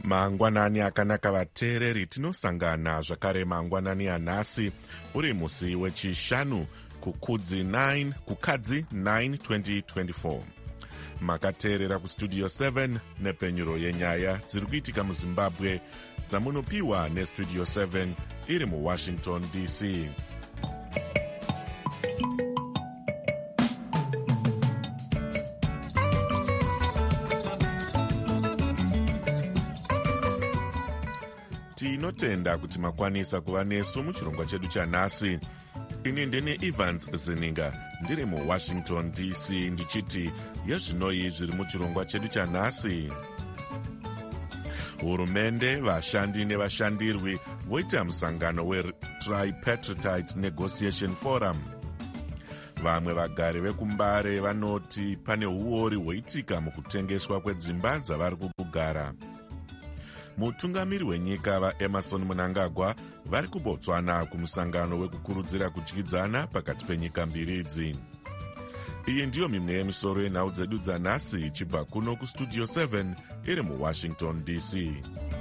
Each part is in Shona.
Mangwanani akanaka vateereri, tinosangana zvakare mangwanani anhasi uri musi wechishanu kukadzi 9 2024. Makateerera kustudio 7 nepfenyuro yenyaya dziri kuitika muzimbabwe dzamunopiwa nestudio 7 iri muwashington dc. Tinotenda kuti makwanisa kuva nesu muchirongwa chedu chanhasi. Ini ndine Evans Zininga ndiri muwashington dc ndichiti yezvinoi zviri muchirongwa chedu chanhasi. Hurumende, vashandi nevashandirwi voita musangano weTripartite Negotiation Forum. Vamwe vagari vekumbare vanoti pane uori hwoitika mukutengeswa kwedzimba dzavari kugara. Mutungamiri wenyika vaEmmerson Mnangagwa vari kuBotswana kumusangano wekukurudzira kudyidzana pakati penyika mbiri idzi. Iyi ndiyo mimwe yemisoro yenhau dzedu dzanhasi ichibva kuno kustudio 7 iri muwashington dc.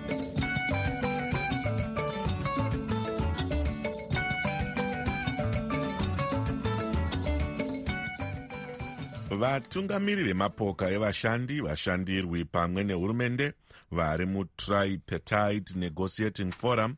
Vatungamiri vemapoka evashandi, vashandirwi pamwe nehurumende vari muTripartite Negotiating Forum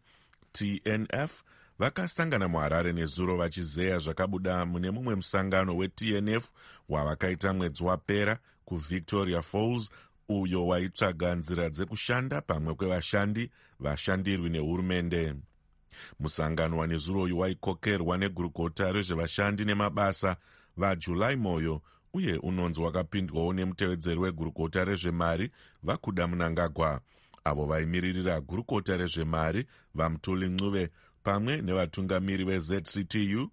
TNF vakasangana muHarare nezuro vachizeya zvakabuda mune mumwe musangano weTNF wavakaita mwedzi wapera kuVictoria Falls, uyo waitsvaga nzira dzekushanda pamwe kwevashandi, vashandirwi nehurumende. Musangano wanezuro uyu waikokerwa negurukota rezvevashandi nemabasa vaJuly Moyo, uye unonzi wakapindwawo nemutevedzeri wegurukota rezvemari vaKuda Mnangagwa. Avo vaimiririra gurukota rezvemari vaMutuli Ncube pamwe nevatungamiri veZCTU,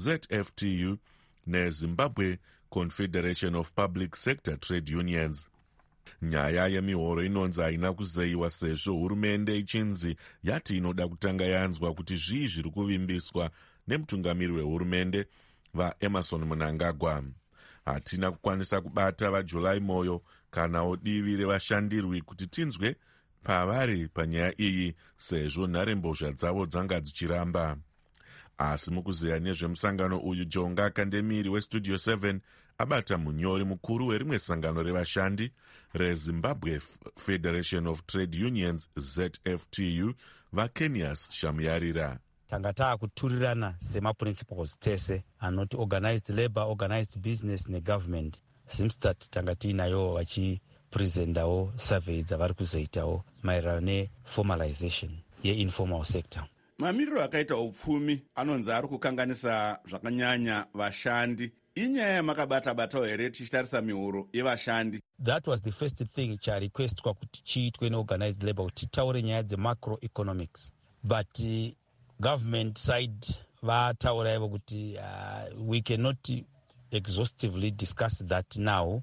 ZFTU neZimbabwe Confederation of Public Sector Trade Unions. Nyaya yemihoro inonzi haina kuzeyiwa sezvo hurumende ichinzi yati inoda kutanga yanzwa kuti zvii zviri kuvimbiswa nemutungamiri wehurumende vaEmmerson Mnangagwa. Hatina kukwanisa kubata vaJuly Moyo kana divi revashandirwi kuti tinzwe pavari panyaya iyi sezvo nharembozha dzavo dzanga dzichiramba. Asi mukuzeya nezvemusangano uyu, Jonga Akandemiri westudio 7 abata munyori mukuru werimwe sangano revashandi reZimbabwe Federation of Trade Unions ZFTU vaKenias Shamuyarira. Tanga taakuturirana semaprinciples tese anoti organized labor, organized business negovernment. Simstat tanga tiinayo vachipresendawo survey dzavari kuzoitawo maererano neformalization yeinformal sector. Mamiriro akaita upfumi anonzi ari kukanganisa zvakanyanya vashandi. Inyaya yamakabata-batawo here tichitarisa mihoro yevashandi? That was the first thing charequestwa kuti chiitwe neorganized labor kuti titaure nyaya dzemacroeconomics. But government side vataura ivo kuti we cannot exhaustively discuss that now,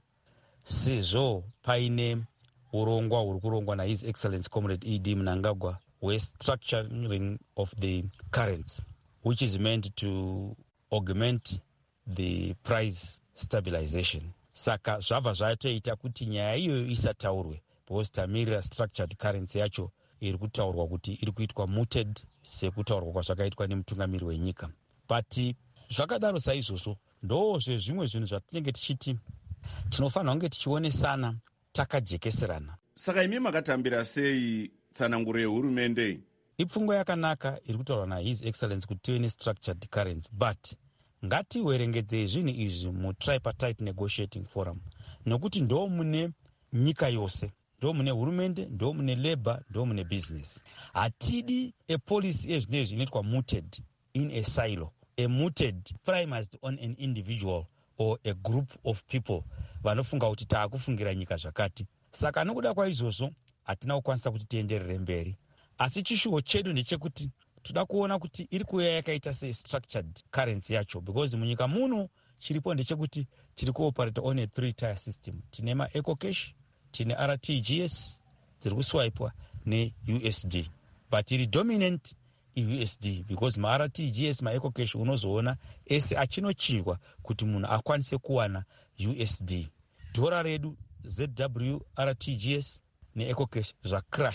sezvo paine urongwa huri kurongwa naHis Excellency Comrade E.D. Mnangagwa restructuring of the currency, which is meant to augment the price stabilization. Saka zvabva zvatoita kuti nyaya iyoyo isataurwe, because tamirira structured currency yacho iri kutaurwa kuti iri kuitwa mooted sekutaurwa kwazvakaitwa nemutungamiri wenyika. But zvakadaro saizvozvo ndozve zvimwe zvinhu zvatinenge tichiti tinofanira kunge tichionesana takajekeserana. Saka imi makatambira sei tsananguro yehurumende? Ipfungwa yakanaka iri kutaurwa naHis Excellency kuti tive nestructured currency, but ngativerengedzei zvinhu izvi muTripartite Negotiating Forum, nokuti ndo mune nyika yose, ndo mune hurumende, ndo mune labor, ndo mune business. Hatidi epolicy ezvinezvi inoitwa mooted in a silo. A mooted premised on an individual or a group of people vanofunga kuti taakufungira nyika zvakati. Saka nokuda kwaizvozvo hatina kukwanisa kuti tienderere mberi. Asi chishuwo chedu ndechekuti toda kuona kuti iri kuuya yakaita structured currency yacho, because munyika muno chiripo ndechekuti tiri kuoperate on a 3-tier system. Tine maEcocash, tine RTGS dziri kuswipewa neUSD, but iri dominant USD, because maRTGS maEcocash unozoona ese achinochinjwa kuti munhu akwanise kuwana USD. Dhora redu ZW RTGS neEcocash zvakrasha,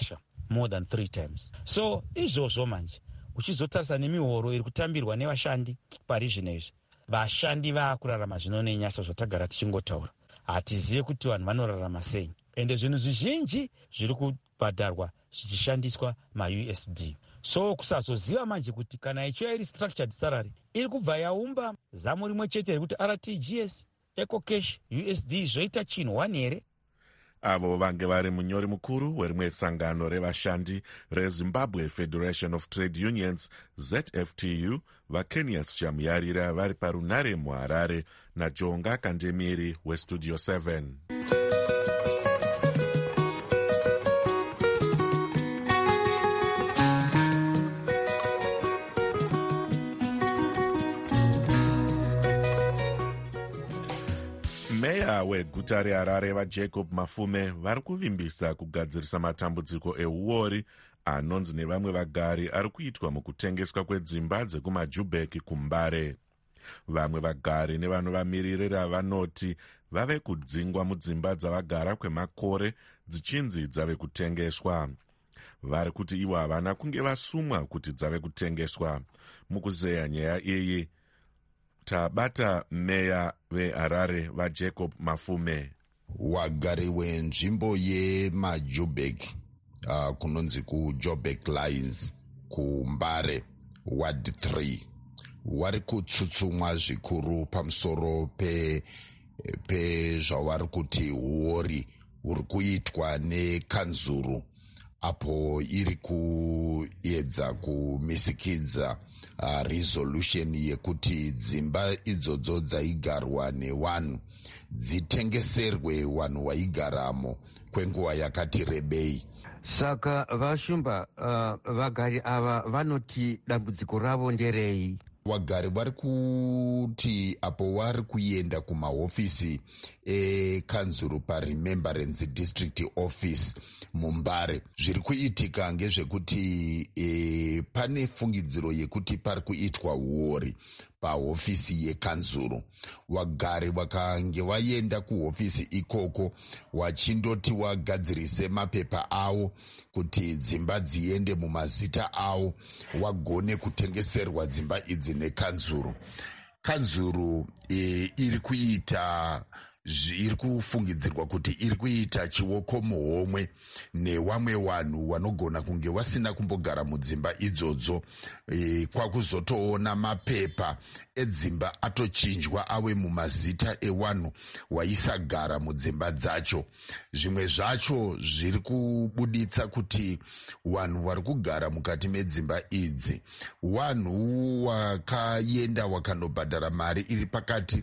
more than 3 times. So izvozvo manje uchizotarisa nemihoro iri kutambirwa nevashandi pari zvino izvi, vashandi vaakurarama zvino nenyasha zvatagara tichingotaura. Hatizive kuti vanhu vanorarama sei, ende zvinhu zvizhinji zviri kubhadharwa zvichishandiswa maUSD. So kusazoziva manje kuti kana ichiva iri structured salary iri kubva yaumba zamo rimwe chete rekuti RTGS, EcoCash, USD zvoita chinhwani here? Avo vange vari munyori mukuru werimwe sangano revashandi reZimbabwe Federation of Trade Unions ZFTU, vaKenias Chamuyarira, vari parunare muHarare naJonga Kandemiri weStudio 7. Meya weguta reHarare vaJacob Mafume vari kuvimbisa kugadzirisa matambudziko euori anonzi nevamwe vagari ari kuitwa mukutengeswa kwedzimba dzekumaJubek kuMbare. Vamwe vagari nevanovamiririra vanoti vave kudzingwa mudzimba dzavagara kwemakore dzichinzi dzave kutengeswa. Vari kuti ivo havana kunge vasumwa kuti dzave kutengeswa. Mukuzeya nyaya iyi tabata meya veHarare vaJacob Mafume. Wagari wenzvimbo yemaJubek kunonzi kuJobek Lines kuMbare Ward 3 wari kutsutsumwa zvikuru pamusoro pezvavari kuti huori huri kuitwa nekanzuru apo iri kuedza kumisikidza resolution yekuti dzimba idzodzo dzaigarwa nevanhu dzitengeserwe vanhu vaigaramo kwenguva yakati rebei. Saka vashumba vagari ava vanoti dambudziko ravo nderei? Wagari vari kuti apo vari kuenda kumahofisi ekanzuru paRemembrance District Office muMbare, zviri kuitika ngezvekuti pane fungidziro yekuti pari kuitwa huori pahofisi yekanzuru. Wagari vakange vaenda kuhofisi ikoko wachindoti wagadzirise mapepa avo kuti dzimba dziende mumazita avo wagone kutengeserwa dzimba idzi nekanzuru. Kanzuru iri kufungidzirwa kuti iri kuita chiwoko muhomwe nevamwe vanhu vanogona kunge vasina kumbogara mudzimba idzodzo, kwakuzotoona mapepa edzimba atochinjwa ave mumazita evanhu vaisagara mudzimba dzacho. Zvimwe zvacho zviri kubuditsa kuti vanhu vari kugara mukati medzimba idzi vanhu wakaenda wakandobhadhara mari iri pakati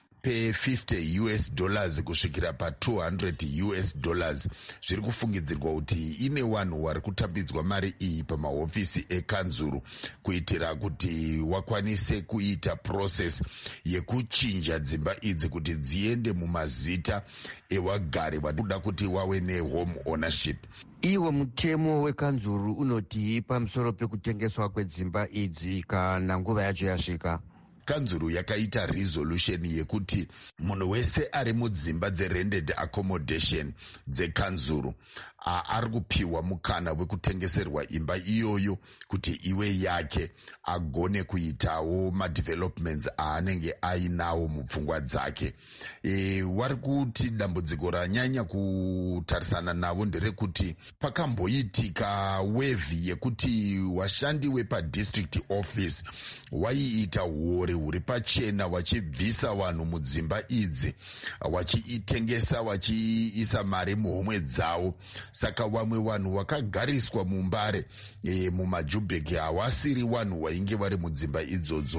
pe$50 kusvikira pa$200. Zviri kufungidzirwa kuti ine vanhu vari kutambidzwa mari iyi pamahofisi ekanzuru kuitira kuti wakwanise kuita process yekuchinja dzimba idzi kuti dziende mumazita ewagari vanoda kuti wave nehome ownership. Iwo mutemo wekanzuru unoti pamusoro pekutengeswa kwedzimba idzi kana nguva yacho yasvika? Kanzuru yakaita resolution yekuti munhu wese ari mudzimba dzerented accommodation dzekanzuru ari kupiwa mukana wekutengeserwa imba iyoyo kuti iwe yake agone kuitawo madevelopments aanenge ainawo mupfungwa dzake. Wari kuti dambudziko ranyanya kutarisana navo nderekuti pakamboitika wevi yekuti washandi wepaDistrict Office waiita huori huri pachena wachibvisa vanhu mudzimba idzi wachiitengesa wachiisa mari muhomwe dzavo. Saka vamwe vanhu vakagariswa muMbare mumaJubek havasiri vanhu vainge vari mudzimba idzodzo.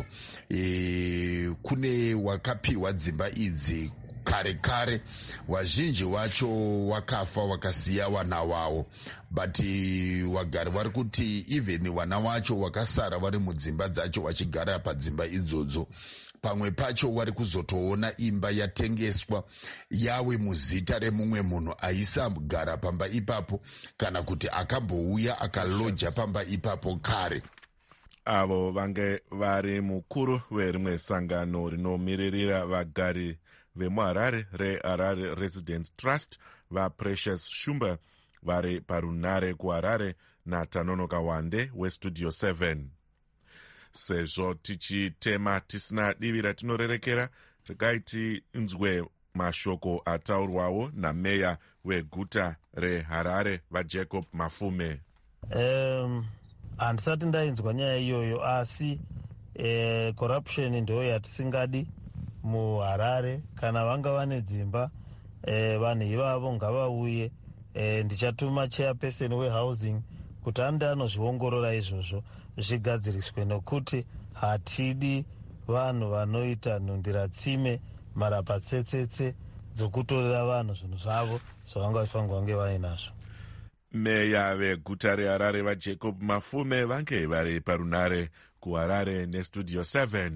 Kune wakapiwa dzimba idzi kare vazhinji vacho wakafa wakasiya vana vavo, but wagari vari kuti even vana vacho wakasara vari mudzimba dzacho vachigara padzimba idzodzo. Pamwe pacho wari kuzotoona imba yatengeswa yawe muzita remumwe munhu aisagara pamba ipapo kana kuti akambouya akaloja pamba ipapo kare. Avo vange vari mukuru werimwe sangano rinomiririra vagari vemuHarare reHarare Residence Trust vaPrecious Shumba vari parunare kuharare naTanonoka Wande westudio 7. Sezvo tichitema tisina divi ratinorerekera, regai tinzwe mashoko ataurwawo nameya weguta reHarare vaJacob Mafume. Handisati ndainzwa nyaya iyoyo, asi corruption ndo yatisingadi muHarare. Kana vanga vane dzimba, vanhu ivavo ngavauye. Ndichatuma chairperson wehousing kuti ande anozviongorora izvozvo zvigadziriswe, nokuti hatidi vanhu vanoita nhundira tsime marapatsetsetse dzokutorera vanhu zvinhu zvavo zvavangafanga vange vainazvo. Meya veguta reHarare vaJacob Mafume vange vari parunare kuHarare nestudio 7.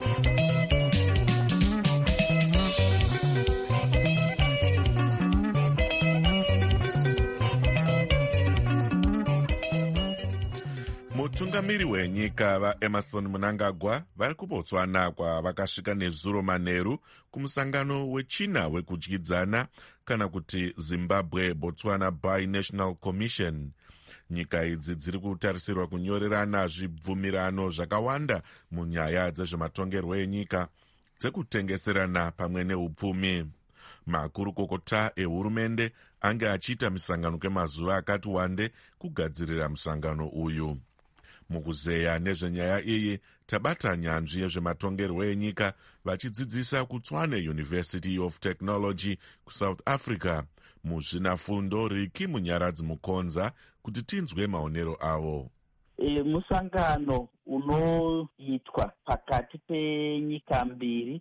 Mutungamiri wenyika vaEmerson Mnangagwa vari kuBotswana kwavakasvika nezuro manheru kumusangano wechina wekudyidzana kana kuti Zimbabwe-Botswana Bi-National Commission. Nyika idzi dziri kutarisirwa kunyorerana zvibvumirano zvakawanda munyaya dzezvematongerwo enyika, dzekutengeserana pamwe neupfumi. Makurukokota ehurumende ange achiita misangano kwemazuva akati wande kugadzirira musangano uyu. Mukuzeya nezvenyaya iyi tabata nyanzvi yezvematongerwo enyika vachidzidzisa kuTshwane University of Technology kuSouth Africa. Muzvinafundo Riki Munyaradzi Mukonza kuti tinzwe maonero avo. Musangano unoitwa pakati penyika mbiri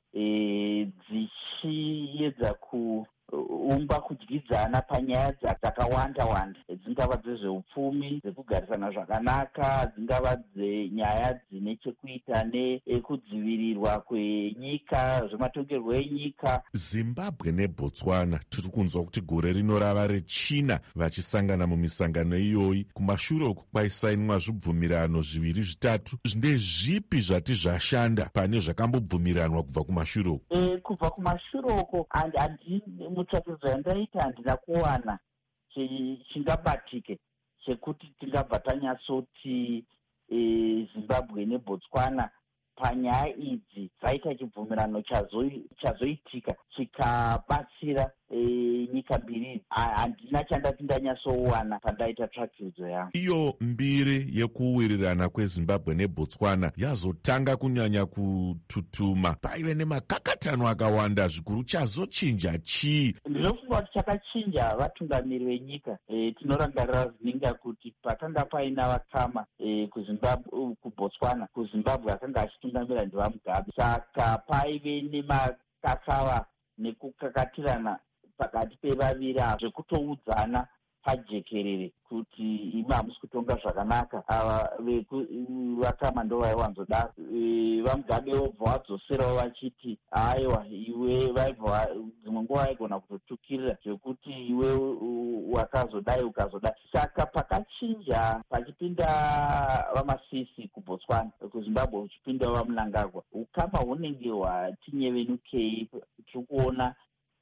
dzichiedza kuumba kudyidzana panyaya dzakawanda-wanda, dzingava dzezveupfumi, dzekugarisana zvakanaka, dzingava dzenyaya dzine chekuita nekudzivirirwa kwenyika, zvematongerwo enyika. Zimbabwe neBotswana tiri kunzwa kuti gore rino rava rechina vachisangana mumisangano iyoyi kumashure kwaisainwa zvibvumirano zviviri zvitatu. Ndezvipi zvati zvashanda pane zvakambobvumiranwa kubva kumashure uko? Kubva kumashure uko mutsvakidzo yandaita handina kuwana chingabatike chekuti tingabva tanyatsoti Zimbabwe neBotswana panyaya idzi dzaita chibvumirano chazoitika chikabatsira nyika mbiri. Handina chandati ndanyatsowana pandaita tsvakidzo yangu. Iyo mbiri yekuwirirana kweZimbabwe neBotswana yazotanga kunyanya kututuma, paive nemakakatano akawanda. Zvikuru chazochinja chii? Ndinofunga kuti chakachinja vatungamiri venyika. Tinorangarira zvinenga kuti pakanga paina vakama kuBotswana, kuZimbabwe akanga achitungamira ndivaMugabe, saka paive nemakakava nekukakatirana pakati pevaviri zvekutoudzana pajekerere kuti imi hamusi kutonga zvakanaka. Ava vakama ndo vaiwanzodaro. VaMugabe vobva vadzoserawo vachiti aiwa iwe vaibva dzimwe nguva vaigona kutotukirira zvekuti iwe wakazodai ukazodai. Saka pakachinja pachipinda vaMasisi kuBotswana, kuZimbabwe uchipinda vaMnangagwa, ukama hunenge hwatinyevenukei. Tiri kuona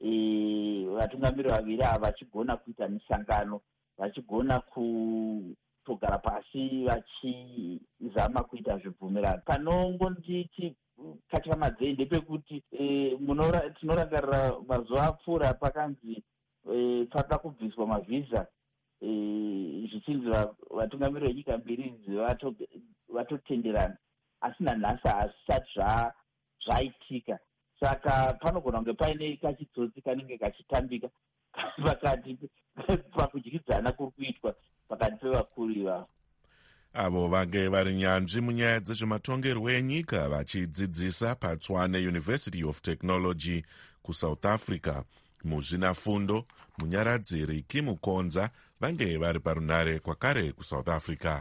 vatungamiri vaviri ava vachigona kuita misangano, vachigona kutogara pasi vachizama kuita zvibvumirano. Panongonditi katyamadzei ndepekuti tinorangarira mazuva apfuura pakanzi pada kubviswa mavhiza zvichinzi vatungamiri venyika mbiri idzi vatotenderana, asi nanhasi hazvisati zvaitika. Saka panogona kunge paine kachitsotsi kanenge kachitambika pakati pakudyidzana kuri kuitwa pakati pevakuru ivavo. Avo vange vari nyanzvi munyaya dzezvematongerwo enyika vachidzidzisa paTshwane University of Technology kuSouth Africa. Muzvinafundo Munyaradzi Riki Mukonza vange vari parunare kwakare kuSouth Africa.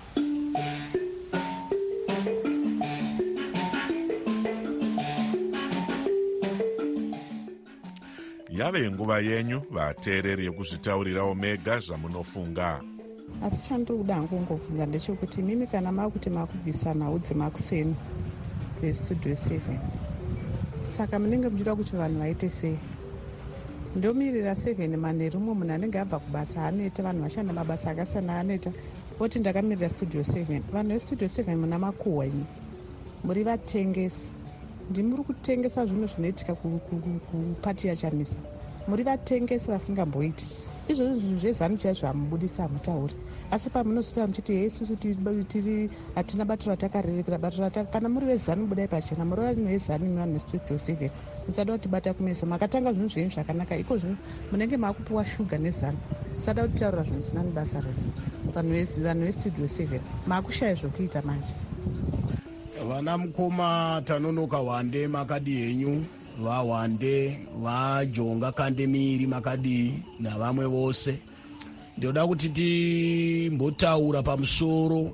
Yave nguva yenyu vateereri yekuzvitaurirawo mega zvamunofunga. Asi chandoda hangu ngobvunza ndechekuti mimi kana makuti makubvisa nhau dzemakuseni dzestudio 7, saka munenge muchida kuti vanhu vaite sei? ndomirira 7 manheru umwe munhu anenge abva kubasa aneta, vanhu vashanda mabasa akasiyana aneta, oti ndakamirira studio 7. Vanhu vestudio 7 muna makuhwa ini, muri vatengesi, ndimuri kutengesa zvinhu zvinoitika kupati yaChamisa, muri vatengesi vasingamboiti izvozvo. Zvinhu zvezanu chaizvo hamubudisa, hamutauri, asi pamunozotaura muchiti isusu tiri hatina bato ratakarerekera, kana muri vezanu budai pachena, muri vanhu vezanu imi vanhu vestudio 7 musada kutibata kumeso, makatanga zvinhu zvenyu zvakanaka, iko zvino munenge maakupiwa shuga nezanu, musada kutaurira zvinhu zvinani basa rese. Vanhu vestudio 7 maakushaya zvokuita manje. Vana mukoma tanonoka wande makadi henyu, vawande vajonga kandemiri makadi navamwe vose, ndoda kuti timbotaura pamusoro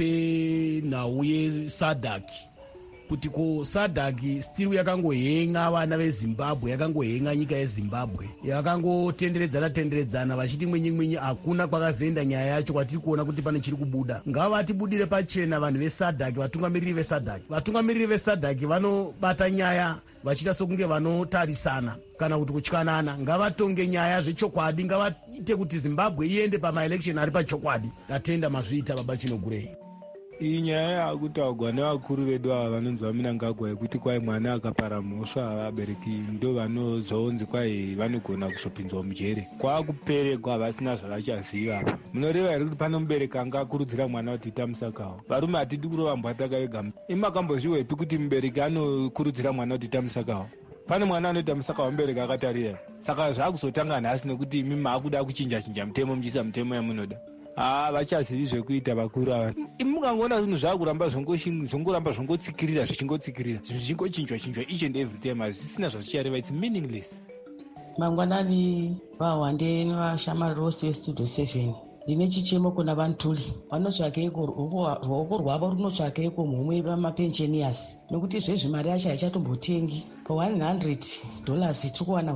penhau yesadhaki, kuti ko sadhaki still yakangohenga vana vezimbabwe, yakangohenga nyika yezimbabwe, yakangotenderedzana vachiti mwinyi hakuna kwakazoenda nyaya yacho, kwatiri kuona kuti pane chiri kubuda. Ngavatibudire pachena vanhu vesadhaki, vatungamiriri vesadhaki vanobata nyaya vachiita sokunge vanotarisana kana kuti kutyanana. Ngavatonge nyaya zvechokwadi, ngavaite kuti Zimbabwe iende pamaelection ari pachokwadi. Tatenda mazviita baba Chinogurei. Iyi nyaya yakutaurwa nevakuru vedu ava vanonzi vaMinangagwa yekuti kwai mwana akapara mhosva vabereki ndo vanozonzi kwai vanogona kuzopinzwa mujere, kwakuperekwa vasina zvavachaziva. Munoreva here kuti pano mubereki anga akurudzira mwana kuti ita musakawo? Varume hatidi kurova mbwataka vega. Imakambozviwepi kuti mubereki anokurudzira mwana kuti ita musakawo? Pane mwana anoita musakawo mubereki akatarira. Saka zvakuzotanga nhasi nekuti imi maakuda kuchinja mutemo muchiisa mutemo yamunoda. Vachazivi zvekuita vakuru ava. Mukangoona zvinhu zvakuramba zvongoramba zvongotsikirira zvichingotsikirira, zvinhu zvingochinjwa each and every time, hazvisina zvazvichareva, it's meaningless. Mangwanani vawande nevashamwari vose vestudio 7, ndine chichemo kuna vantuli vanotsvakeiko, ruoko rwavo runotsvakeiko mhomwe vamapensheniasi, nekuti zvezvi mari yacho haichatombotengi. Pa$100 tiri kuwana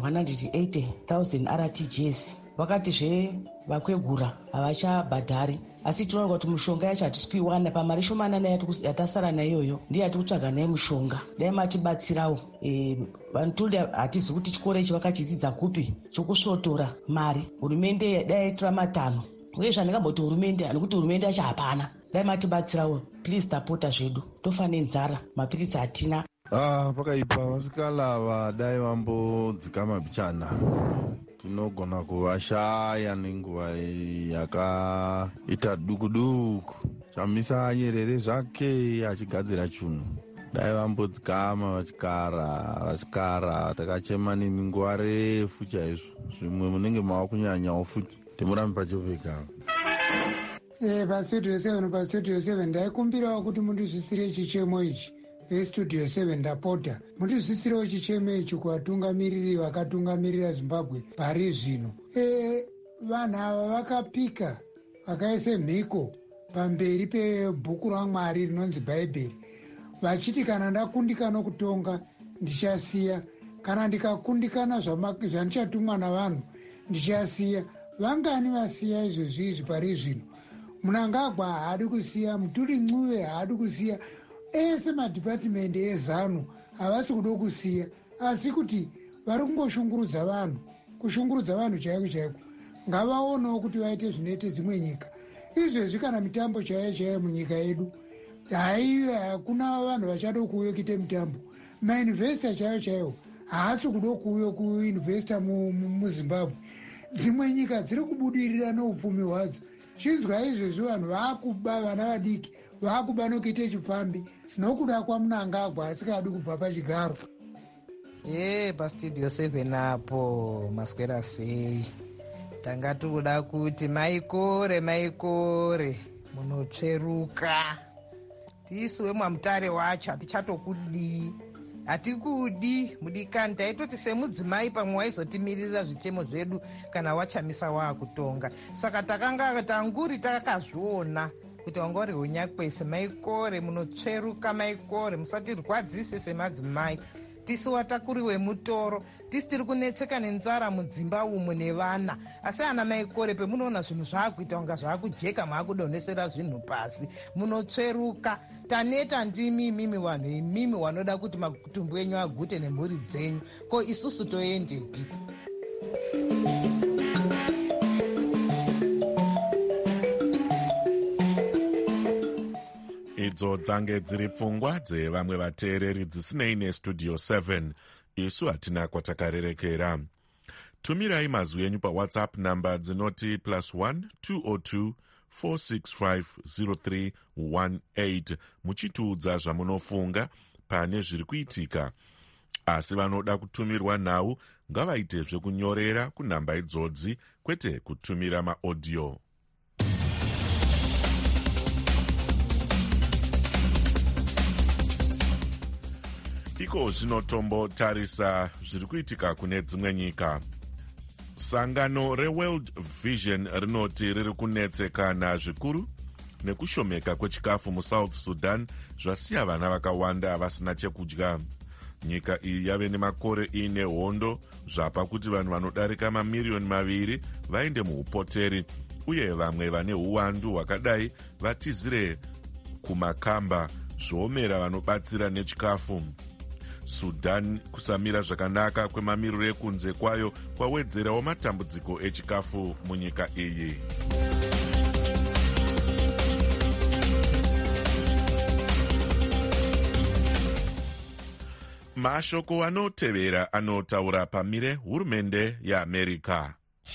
180,000 RTGs. Vakati vakwegura havachabhadhari, asi tinoona kuti mushonga yacho hatisi kuiwana. Pamari shomanana yatasara naiyoyo ndiye yati kutsvaga naye mushonga. Dai matibatsirawo. Vantuli hatizi kuti chikoro ichi vakachidzidza kupi chokusvotora mari. Hurumende dai yaitora 5, uye zvandingamboti hurumende, nekuti hurumende yacho hapana. Dai matibatsirawo, please tapota zvedu, tofa nenzara, mapirisi hatina. Pakaipa vasikalava dai vambodzika mabichana, tinogona kuvashaya nenguva yakaita duku. Chamisa Nyerere zvake achigadzira chunhu, dai vambodzikama vachikara takachema nemi nguva refu chaizvo. Zvimwe munenge mava kunyanyawo futi, timurambe pachoveka. Pastudio 7 ndaikumbirawo kuti mundizvisire chichemo ichi. Studio 7 ndapota mundizvisirewo chichemo ichi kuvatungamiriri vakatungamirira Zimbabwe pari zvino. Vanhu ava vakapika, vakaise mhiko pamberi pebhuku raMwari rinonzi Bhaibheri, vachiti kana ndakundikana kutonga ndichasiya, kana ndikakundikana zvandichatumwa navanhu ndichasiya. Vangani vasiya izvozvi pari zvino? Munangagwa haadi kusiya, Mutuli Ncube haadi kusiya, ese madhipatimendi ezanu havasi kuda kusiya, asi kuti vari kungoshungurudza vanhu, kushungurudza vanhu chaiko. Ngavaonewo kuti vaite zvinoite dzimwe nyika. Izvezvi kana mitambo chaiyo munyika yedu hakuna vanhu vachada kuuya kuite mitambo. Mainvesta chaiwo haasi kuda kuuya kuinvesta muZimbabwe. Dzimwe nyika dziri kubudirira neupfumi hwadzo. Chinzwa izvezvi vanhu vaakuba vana vadiki, vaakuba nokuite chifambi nokuda kwaMunangagwa asikadi kubva pachigaro. Pastudio 7 apo maswera sei, tanga tikuda kuti maikore munotsveruka, tisuwe mwamutare wacho hatichatokudii, hatikudi mudikani. Taitoti semudzimai pamwe waizotimirira zvichemo zvedu kana waChamisa waakutonga. Saka takanga tanguri takazviona kuti wanga uri hunyakwese. Maikore munotsveruka, maikore musatirwadzise semadzimai. Tisi watakuriwe mutoro, tisi tiri kunetseka nenzara mudzimba umu nevana. Asi ana maikore pemunoona zvinhu zvaakuita kunga zvaakujeka, maakudonhesera zvinhu pasi, munotsveruka. Taneta ndimi imimi vanhu, imimi wanoda kuti matumbu enyu agute nemhuri dzenyu. Ko isusu toendepi? idzo dzange dziri pfungwa dzevamwe vateereri dzisinei nestudio 7. isu hatina kwatakarerekera. Tumirai mazwi enyu pawhatsapp namba dzinoti +1 202 465 0318 muchitiudza zvamunofunga pane zviri kuitika. Asi vanoda kutumirwa nhau ngavaite zvekunyorera kunhamba idzodzi, kwete kutumira maaudio. Iko zvinotombotarisa zviri kuitika kune dzimwe nyika. Sangano reWorld Vision rinoti riri kunetsekana zvikuru nekushomeka kwechikafu muSouth Sudan zvasiya vana vakawanda vasina chekudya. Nyika iyi yave nemakore ine hondo zvapa kuti vanhu vanodarika mamiliyoni 2 vaende muupoteri, uye vamwe vane uwandu hwakadai vatizire kumakamba zvoomera vanobatsira nechikafu. Sudan kusamira zvakanaka kwemamiriro ekunze kwayo kwawedzerawo matambudziko echikafu munyika iyi. Mashoko anotevera anotaura pamire hurumende yeAmerica.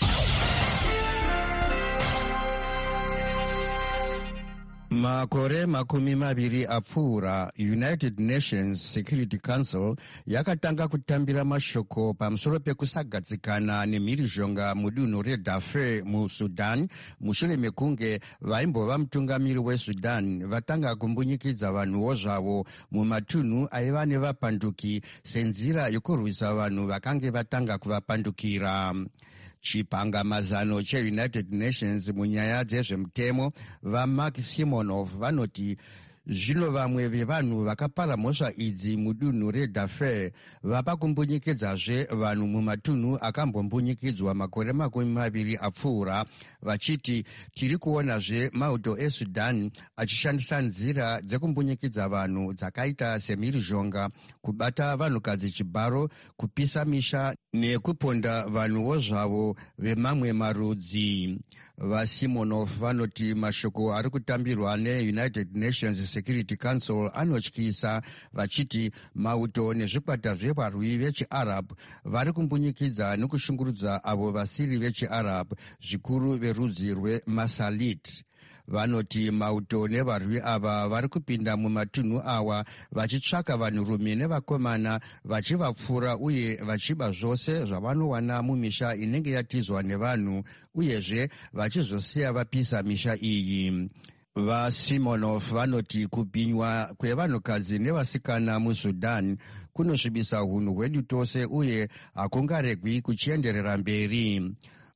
Makore 20 apfuura, United Nations Security Council yakatanga kutambira mashoko pamusoro pekusagadzikana nemhirizhonga mudunhu reDarfur muSudan mushure mekunge vaimbova mutungamiri weSudan vatanga kumbunyikidza vanhuwo zvavo mumatunhu aiva nevapanduki senzira yokurwisa vanhu vakange vatanga kuvapandukira. Chipangamazano cheUnited Nations munyaya dzezvemutemo vaMark Simonov vanoti zvino vamwe vevanhu vakapara mhosva idzi mudunhu reDarfur vapa kumbunyikidzazve vanhu mumatunhu akambombunyikidzwa makore 20 apfuura, vachiti tiri kuonazve mauto eSudan achishandisa nzira dzekumbunyikidzwa vanhu dzakaita semhirizhonga, kubata vanhukadzi chibharo, kupisa misha nekuponda vanhuwo zvavo vemamwe marudzi. VaSimonov vanoti mashoko ari kutambirwa neUnited Nations Security Council anotyisa, vachiti mauto nezvikwata zvevarwi vechiArab vari kumbunyikidza nekushungurudza avo vasiri vechiArab, zvikuru verudzi rweMasalit. Vanoti mauto nevarwi ava vari kupinda mumatunhu awa vachitsvaka vanhurume nevakomana, vachivapfura uye vachiba zvose zvavanowana mumisha inenge yatizwa nevanhu, uyezve vachizosiya vapisa misha iyi. VaSimonov vanoti kubhinywa kwevanhukadzi nevasikana muSudan kunosvibisa hunhu hwedu tose uye hakungaregwi kuchienderera mberi.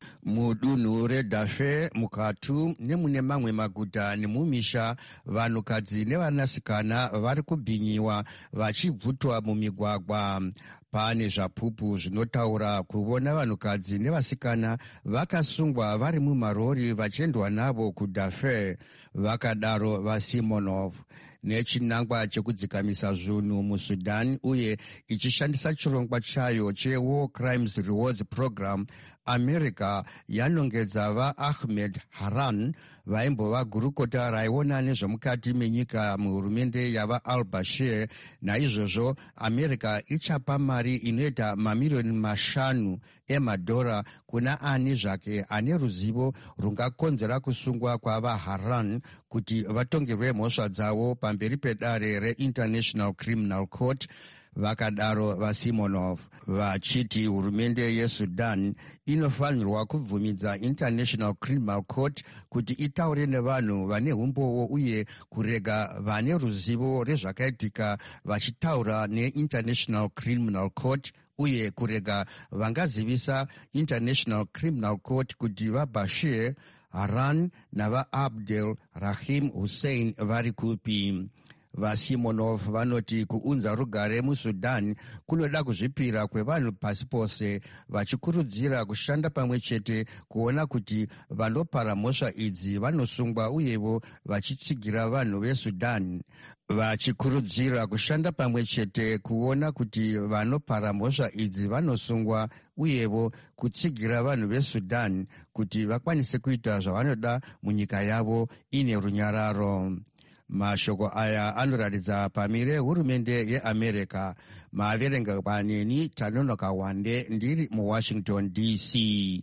Mudunhu reDarfur, muKhartoum nemune mamwe maguta nemumisha, vanhukadzi nevanasikana vari kubhinyiwa vachibvutwa mumigwagwa. Pane zvapupu zvinotaura kuvona vanhukadzi nevasikana vakasungwa vari mumarori vachiendwa navo kuDarfur. Vakadaro vaSimonov. Nechinangwa chekudzikamisa zvinhu muSudan uye ichishandisa chirongwa chayo cheWar Crimes Rewards Program, America yanongedza vaAhmed Haran vaimbova gurukota raiona nezvemukati menyika muhurumende yavaAl-Bashir. Naizvozvo America ichapa mari inoita mamiliyoni 5 emadhora kuna ani zvake ane ruzivo rungakonzera kusungwa kwavaHaran kuti vatongerwe mhosva dzavo pamberi pedare reInternational Criminal Court. Vakadaro vaSimonov, vachiti hurumende yeSudan inofanirwa kubvumidza International Criminal Court kuti itaure nevanhu vane umbowo uye kurega vane ruzivo rezvakaitika vachitaura neInternational Criminal Court, uye kurega vangazivisa International Criminal Court kuti vaBashir, Haran navaAbdel Rahim Hussein vari kupi. VaSimonov vanoti kuunza rugare muSudan kunoda kuzvipira kwevanhu pasi pose, vachikurudzira kushanda pamwe chete kuona kuti vanopara mhosva idzi vanosungwa uyevo vachitsigira vanhu veSudan. Vachikurudzira kushanda pamwe chete kuona kuti vanopara mhosva idzi vanosungwa uyevo kutsigira vanhu veSudan kuti vakwanise kuita zvavanoda munyika yavo ine runyararo. mashoko aya anoratidza pamire hurumende yeamerica. Maverenga kwaneni Tanonoka Wande ndiri muWashington DC.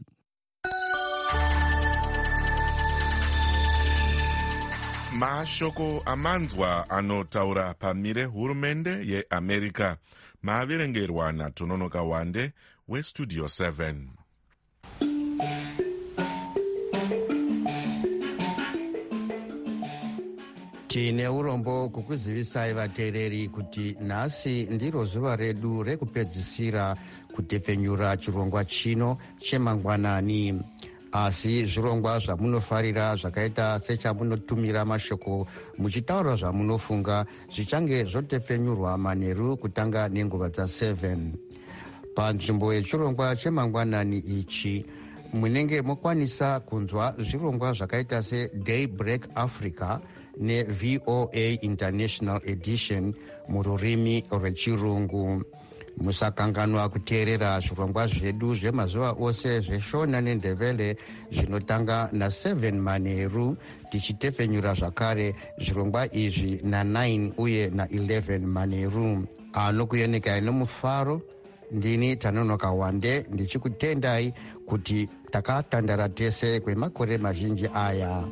Mashoko amanzwa anotaura pamire hurumende yeamerica. Maverengerwa naTononoka Wande weStudio 7. Tine urombo kukuzivisai vateereri kuti nhasi ndiro zuva redu rekupedzisira kutefenyura chirongwa chino chemangwanani. Asi zvirongwa zvamunofarira zvakaita sechamunotumira mashoko muchitaura zvamunofunga zvichange zvotefenyurwa manheru kutanga nenguva dza7. Panzvimbo yechirongwa chemangwanani ichi munenge mokwanisa kunzwa zvirongwa zvakaita seDaybreak Africa neVOA International Edition mururimi rwechirungu. Musakanganwa kuteerera zvirongwa zvedu zvemazuva ose zveshona nendevele zvinotanga na7 manheru, tichitefenyura zvakare zvirongwa izvi na9 uye na11 manheru. Anokuyenekai nomufaro, ndini Tanonoka Wande ndichikutendai kuti takatandara tese kwemakore mazhinji aya.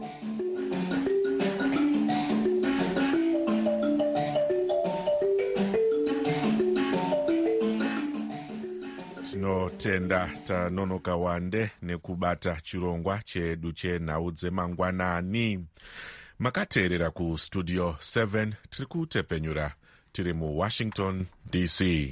Tinotenda Tanonoka Wande nekubata chirongwa chedu chenhau dzemangwanani. Makateerera kuStudio 7 tiri kutefenyura tiri muWashington DC.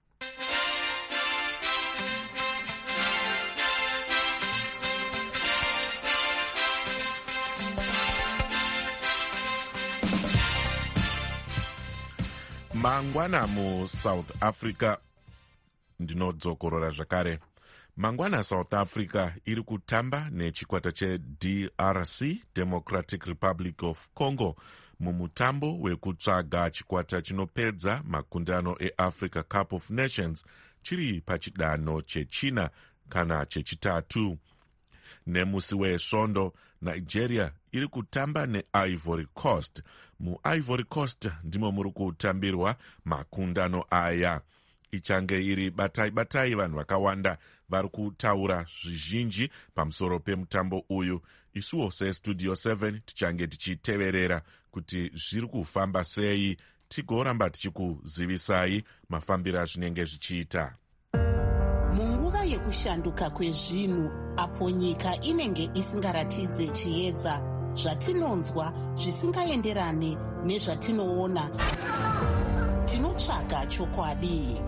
Mangwana muSouth Africa. Ndinodzokorora zvakare. Mangwana South Africa iri kutamba nechikwata cheDRC, Democratic Republic of Congo, mumutambo wekutsvaga chikwata chinopedza makundano eAfrica Cup of Nations chiri pachidanho chechina kana chechitatu. Nemusi wesvondo, Nigeria iri kutamba neIvory Coast. MuIvory Coast ndimo muri kutambirwa makundano aya. Ichange iri batai vanhu vakawanda vari kutaura zvizhinji pamusoro pemutambo uyu. Isuwo seStudio 7 tichange tichiteverera kuti zviri kufamba sei, tigoramba tichikuzivisai mafambiro azvinenge zvichiita. Munguva yekushanduka kwezvinhu, apo nyika inenge isingaratidze chiedza, zvatinonzwa zvisingaenderane nezvatinoona, tinotsvaga chokwadi.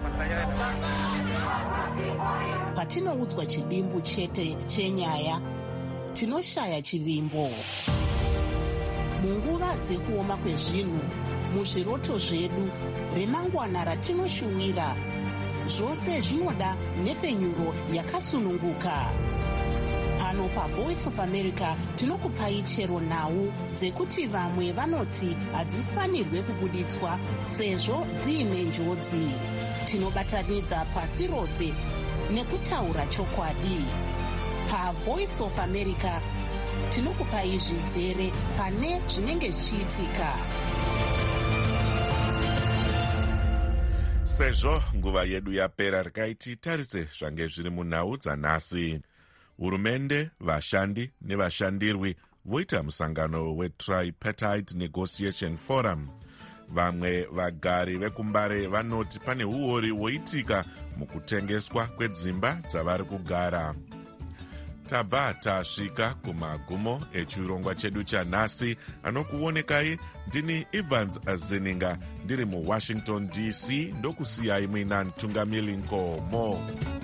Patinoudzwa chidimbu chete chenyaya, tinoshaya chivimbo. Munguva dzekuoma kwezvinhu, muzviroto zvedu, remangwana ratinoshuwira, zvose zvinoda nhefenyuro yakasununguka. Pano paVoice of America tinokupai chero nhau dzekuti vamwe vanoti hadzifanirwe kubuditswa sezvo dziine njodzi. Tinobatanidza pasi rose nekutaura chokwadi. PaVoice of America tinokupai zvizere pane zvinenge zvichiitika. Sezvo nguva yedu yapera, rikaiti tarise zvange zviri munhau dzanhasi. Hurumende, vashandi nevashandirwi voita musangano weTripartite Negotiation Forum. Vamwe vagari vekumbare vanoti pane huori hwoitika mukutengeswa kwedzimba dzavari kugara. Tabva tasvika kumagumo echirongwa chedu chanhasi. Anokuonekai ndini Evans Azeninga ndiri muWashington DC, ndokusiyai muina Ntungamili Nkomo.